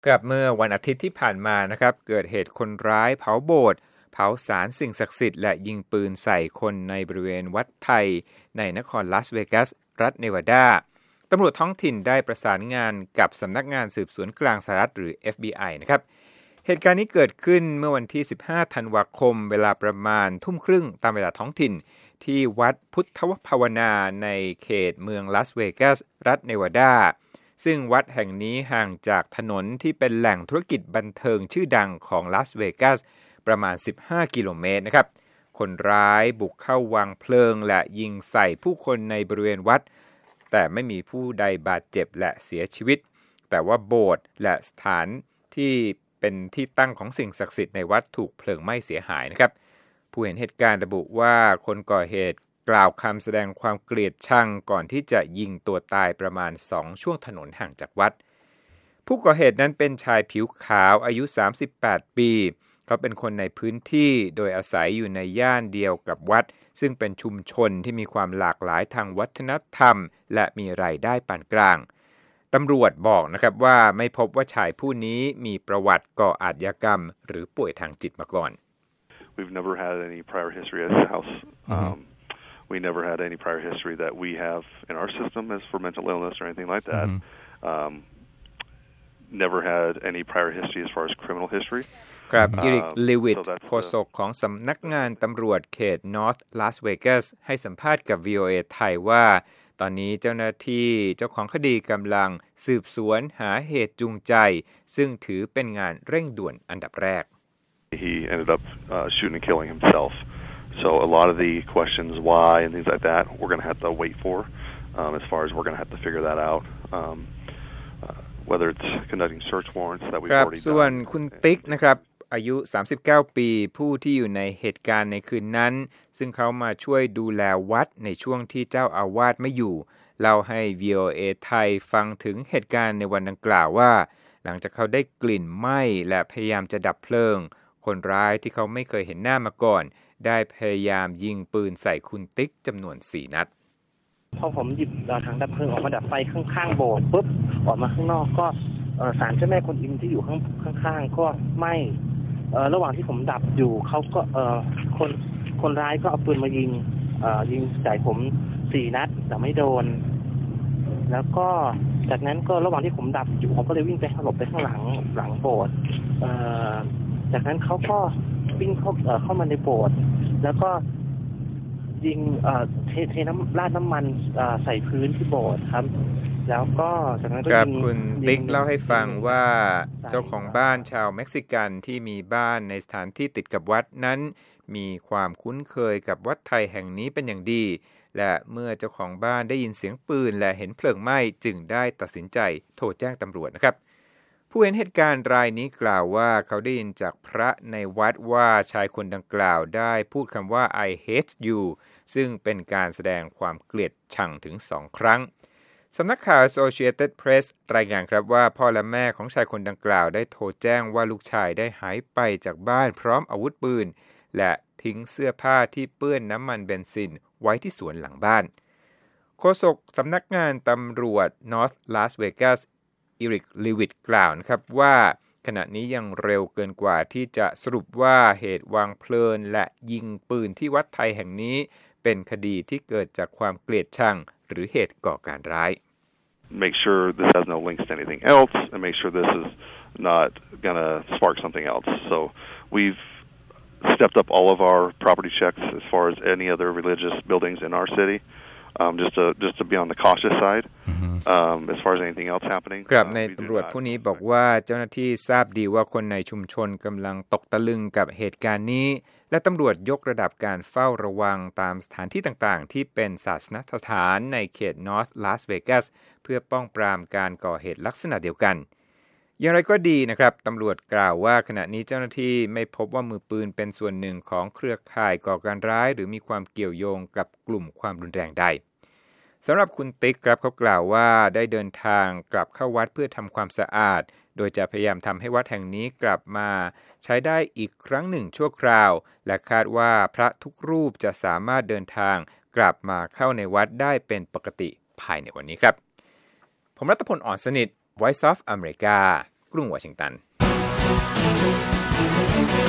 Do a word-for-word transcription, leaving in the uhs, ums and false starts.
ครับเมื่อวันอาทิตย์ที่ผ่านมานะครับเกิดเหตุคนร้ายเผาโบสถ์เผาศาลสิ่งศักดิ์สิทธิ์และยิงปืนใส่คนในบริเวณวัดไทยในนครลาสเวกัสรัฐเนวาดาตำรวจท้องถิ่นได้ประสานงานกับสำนักงานสืบสวนกลางสหรัฐหรือ เอฟ บี ไอ นะครับเหตุการณ์นี้เกิดขึ้นเมื่อวันที่สิบห้าธันวาคมเวลาประมาณทุ่มครึ่งตามเวลาท้องถิ่นที่วัดพุทธภาวนาในเขตเมืองลาสเวกัสรัฐเนวาดาซึ่งวัดแห่งนี้ห่างจากถนนที่เป็นแหล่งธุรกิจบันเทิงชื่อดังของลาสเวกัสประมาณสิบห้ากิโลเมตรนะครับคนร้ายบุกเข้าวางเพลิงและยิงใส่ผู้คนในบริเวณวัดแต่ไม่มีผู้ใดบาดเจ็บและเสียชีวิตแต่ว่าโบสถ์และสถานที่เป็นที่ตั้งของสิ่งศักดิ์สิทธิ์ในวัดถูกเพลิงไหม้เสียหายนะครับผู้เห็นเหตุการณ์ระบุว่าคนก่อเหตุกล่าวคำแสดงความเกลียดชังก่อนที่จะยิงตัวตายประมาณสองช่วงถนนห่างจากวัดผู้ก่อเหตุนั้นเป็นชายผิวขาวอายุสามสิบแปดปีเขาเป็นคนในพื้นที่โดยอาศัยอยู่ในย่านเดียวกับวัดซึ่งเป็นชุมชนที่มีความหลากหลายทางวัฒนธรรมและมีรายได้ปานกลางตำรวจบอกนะครับว่าไม่พบว่าชายผู้นี้มีประวัติก่ออาชญากรรมหรือป่วยทางจิตมาก่อน We've never had any prior history at the house. Um, we never had any prior history that we have in our system as for mental illness or anything like that. Um, never had any prior history as far as criminal history. ครับอีริกลิวิตโฆษกของสำนักงานตำรวจเขตนอร์ทลาสเวกัสให้สัมภาษณ์กับ วี โอ เอ ไทยว่าตอนนี้เจ้าหน้าที่เจ้าของคดีกำลังสืบสวนหาเหตุจูงใจซึ่งถือเป็นงานเร่งด่วนอันดับแรก He ended up uh, shooting and killing himself. So a lot of the questions why and things like that we're going to have to wait for um, as far as we're going to have to figure that out. Um, uh, whether it's conducting search warrants that we've already done. ส่วนคุณติ๊กนะครับอายุสามสิบเก้าปีผู้ที่อยู่ในเหตุการณ์ในคืนนั้นซึ่งเขามาช่วยดูแลวัดในช่วงที่เจ้าอาวาสไม่อยู่เล่าให้ วี โอ เอ ไทยฟังถึงเหตุการณ์ในวันดังกล่าวว่าหลังจากเขาได้กลิ่นไหม้และพยายามจะดับเพลิงคนร้ายที่เขาไม่เคยเห็นหน้ามาก่อนได้พยายามยิงปืนใส่คุณติ๊กจำนวนสี่นัดพอผมหยิบถังดับเพลิงออกมาดับไฟข้างๆโบสถ์ปุ๊บออกมาข้างนอกก็ศาลเจ้าแม่กวนอิมที่อยู่ข้างข้างๆก็ไหม้ระหว่างที่ผมดับอยู่เขาก็คนคนร้ายก็เอาปืนมายิงยิงใส่ผมสี่นัดแต่ไม่โดนแล้วก็จากนั้นก็ระหว่างที่ผมดับอยู่ผมก็เลยวิ่งไปหลบไปข้างหลังหลังโบสถ์จากนั้นเขาก็วิ่งเข้าเข้ามาในโบสถ์แล้วก็ยิงเทเทน้ำราดน้ำมันใส่พื้นที่โบสถ์ครับแล้วก็จากนั้นก็ยิงคุณติ๊กเล่าให้ฟังว่าเจ้าของบ้านชาวเม็กซิกันที่มีบ้านในสถานที่ติดกับวัดนั้นมีความคุ้นเคยกับวัดไทยแห่งนี้เป็นอย่างดีและเมื่อเจ้าของบ้านได้ยินเสียงปืนและเห็นเพลิงไหม้จึงได้ตัดสินใจโทรแจ้งตำรวจนะครับผู้เห็นเหตุการณ์รายนี้กล่าวว่าเขาได้ยินจากพระในวัดว่าชายคนดังกล่าวได้พูดคำว่า I hate you ซึ่งเป็นการแสดงความเกลียดชังถึงสองครั้งสำนักข่าว Associated Press รายงานครับว่าพ่อและแม่ของชายคนดังกล่าวได้โทรแจ้งว่าลูกชายได้หายไปจากบ้านพร้อมอาวุธปืนและทิ้งเสื้อผ้าที่เปื้อนน้ำมันเบนซินไว้ที่สวนหลังบ้านโฆษกสำนักงานตำรวจ North Las Vegas อีริกลิวิตกล่าวนะครับว่าขณะนี้ยังเร็วเกินกว่าที่จะสรุปว่าเหตุวางเพลิงและยิงปืนที่วัดไทยแห่งนี้เป็นคดีที่เกิดจากความเกลียดชังหรือเหตุก่อการร้าย Make sure this has no links to anything else and make sure this is not going to spark something else. So we've stepped up all of our property checks as far as any other religious buildings in our city, um, just to just to be on the cautious side. Um, as far as anything else happening. ครับในตำรวจผู้นี้บอกว่าเจ้าหน้าที่ทราบดีว่าคนในชุมชนกำลังตกตะลึงกับเหตุการณ์นี้และตำรวจยกระดับการเฝ้าระวังตามสถานที่ต่างๆที่เป็นศาสนสถานในเขตนอร์ทลาสเวกัสเพื่อป้องปรามการก่อเหตุลักษณะเดียวกันอย่างไรก็ดีนะครับตำรวจกล่าวว่าขณะนี้เจ้าหน้าที่ไม่พบว่ามือปืนเป็นส่วนหนึ่งของเครือข่ายก่อการร้ายหรือมีความเกี่ยวโยงกับกลุ่มความรุนแรงใดสำหรับคุณติ๊กครับเขากล่าวว่าได้เดินทางกลับเข้าวัดเพื่อทำความสะอาดโดยจะพยายามทำให้วัดแห่งนี้กลับมาใช้ได้อีกครั้งหนึ่งชั่วคราวและคาดว่าพระทุกรูปจะสามารถเดินทางกลับมาเข้าในวัดได้เป็นปกติภายในวันนี้ครับผมรัตพล อ่อนสนิท Voice of America กรุงวอชิงตัน